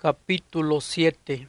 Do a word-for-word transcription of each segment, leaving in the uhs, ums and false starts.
Capítulo siete.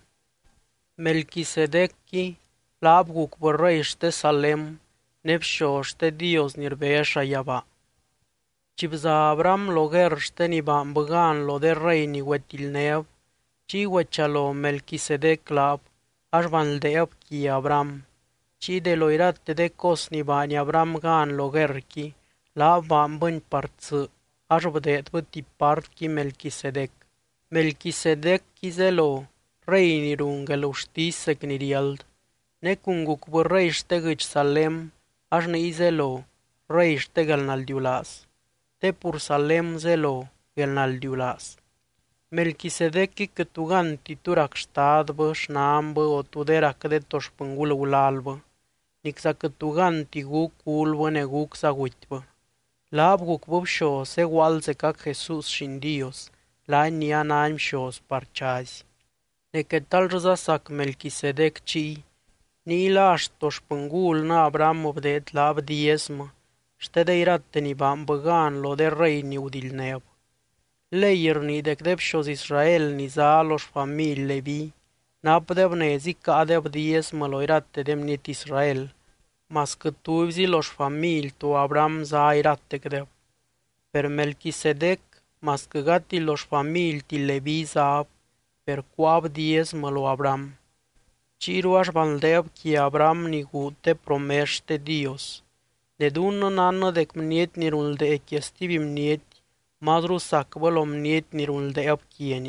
Melquisedecki labguk bărrăiește Salem, nevșoște Dios nirbeșa yaba. Chibza Abram logerște ni ban băgan lo de rei ni wetilnev, chi wechalo Melquisedec lab, aș van deab ki Abram. Chi de loirate de cos ni ban Abram gan logerki, lab ban bân parță, aș vădet văti part ki Melquisedec. Melquisedec kizelo, rei ni rungel uștisec ni riald, necunguk bărrăiește gâci Salem, aș ne izelo, răiește găl naldiulas. Te pur Salem zelo, găl naldiulas. Melquisedec că tu gan titurac stad bă, șnam bă, o tuderac de toș pângul ulalbă, nixa că tu gan tiguc ulbă neguc sa uitbă. Labguc băbșo se gualze cac Jesus și Dios, la nia naim șos parchazi. Ne că tal rza sac Melquisedec ci, ni laș toș pângul na Abram obdet lab diesmă, ște de irate ni bam băgan lo de rei ni udilneb. Leir ni de cdeb șos Israel ni za los famili Levi, nap deb nezi ca deb diesmă lo irate dem nit Israel, mas că tu vzi los famili tu Abram za irate cdeb. Per Melquisedec, mas că gati los famili ti Levi za, per quab diesmă lo Abram. Ciru aș baldeb ki Abram ni gu te promește Dios. De dună nană de cmniet nirul de echestivim niet, madru sacbă lom niet nirul de epchieni.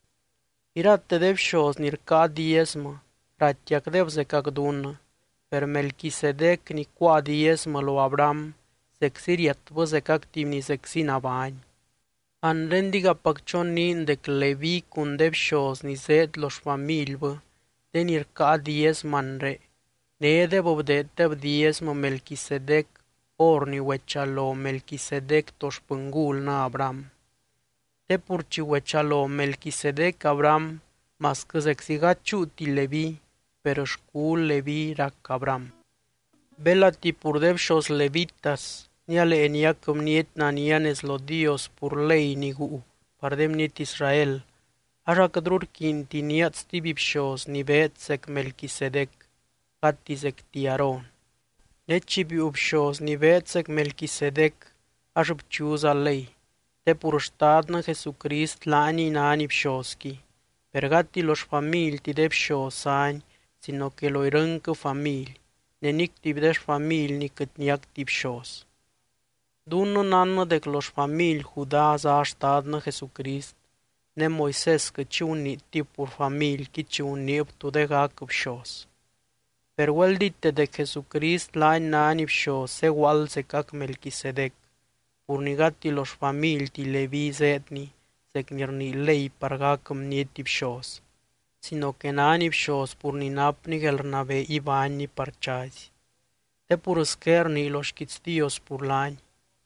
Irate deb șos nir ca diesmă, ratiac deb zecac dună, per Melquisedec ni qua diesmă lo Abram, sexiriat bă zecac timni sexina bani. An rendiga paccion nin dec Levi cun deb șos ni zed los familbă, de nir ca diesman re, ne de bobdet deb diesmă Melquisedec, orni wechalo Melquisedec toș pângul na Abram. Te purci wechalo Melquisedec Abram, mas că zexiga ciuti Levi, per șcul Levi rac Abram. Bela tipur deb șos levitas, niale enia cum niet na nianes lo Dios pur lei nigu, pardem niet Israel, așa că drur kinti niat stibib șos ni vetsec Melquisedec, gatisec ti Aron. Necibi ubșos ni vetsec Melquisedec, aș ubciuza lei, te purștadnă Jesucrist la ani na ani pșoschi, per gati los famili ti deb șos ani, sino que lo irâncă famili, nenic tib deș famili ni cât niac tib șos. Dună nană dec los famili Juda za aștadnă Jesucrist, ne Moises că ci unit tipur famili ki ci unip tu de gac pșos. Per wel dite de Jesucrist la ani na ani pșos se walze cac Melquisedec, purnigati los famili ti Levi zetni, sec nirni lei pargacăm nieti pșos, sino que na ani pșos purninapni gelnave iba ani parchazi. Te purăscherni los chitstios pur lani,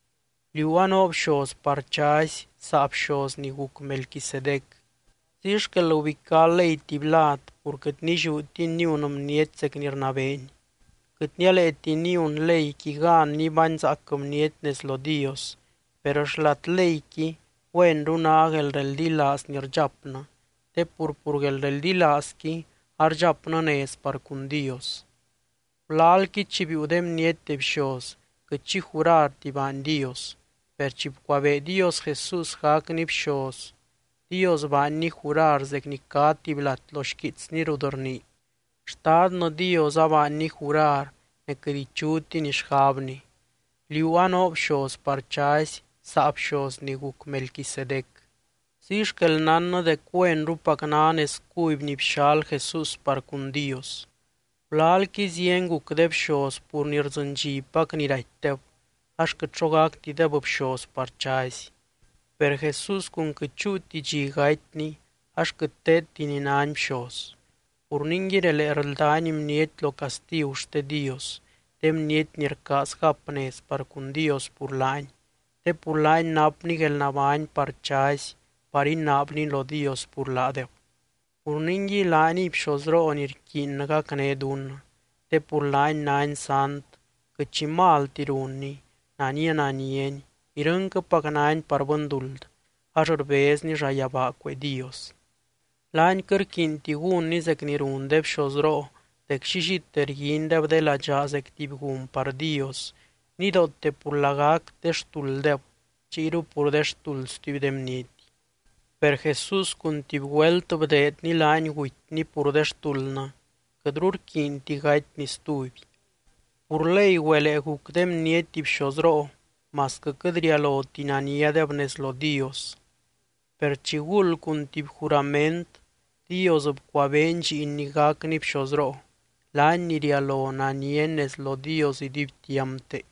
liuano pșos parchazi sa pșos ni guc Melquisedec. Zici că l ubica lei tiblat, pur cât nici utini unum niet sec nirnaveni, cât niele etini un lei ki gan ni bani zacăm niet nes lo Dios, pero șlat lei ki, wen runa agel rel dilas nirjapnă, te pur pur gel rel dilas ki, arjapnă nes par cun Dios. Plal ki cibi udem niet te pșos, cât ci jurar tiban Dios, per cib coave Dios Jesus hac ni pșos, Dios van ni jurar zec ni cati blat los kits ni rudorni. Stad no Dios van ni jurar ne căriciuti ni șhabni. Liuan obșos parchais sa obșos ni guc Melquisedec. Zici că el nană de cuen rupac nanes cuib ni pșal Jesus par cun Dios. Plal ki zien guc de pșos pur nir zângi pac ni raiteb, aș că çogac ti de băpșos parchais. Per Jesus cum căciuti gi gaitni, aș câtet tini naim șos. Purningirele rълdanim niet lo castiu ște Dios, tem niet nircas hapnes par cun Dios purlani, te purlani napni gel navain parchais, pari napni lo Dios purladeu. Purningi lani pșosro onirkin ca cnedun, te purlani nain sant, căci mal tirunni, nanie nanieni, irâncă pagnain par bânduld, aș urbezi ni jayaba que Dios. La'n cărquinti gun ni sec ni run deb bxoz ro'o, dec xixite rguin deb de ladxaa sec tib gun par Dios, nidote pur lagac de xtuld deb, chiru pur de xtuld stub de bnieti. Per Jesús cun tib güelt bdeed ni lany guty ni pur de xtuldna, que'tru rquinti gaty ni stubi. Pur ley güele guc de bnieti bxoz ro'o, masque que't rialoti nania deb nez lo Dios. Per chigul cun tib jurament, Dios bcuaben Lliin ni gac ni bxoz ro'o, lany ni rialo nanie nez lo Dios iduibtiamte.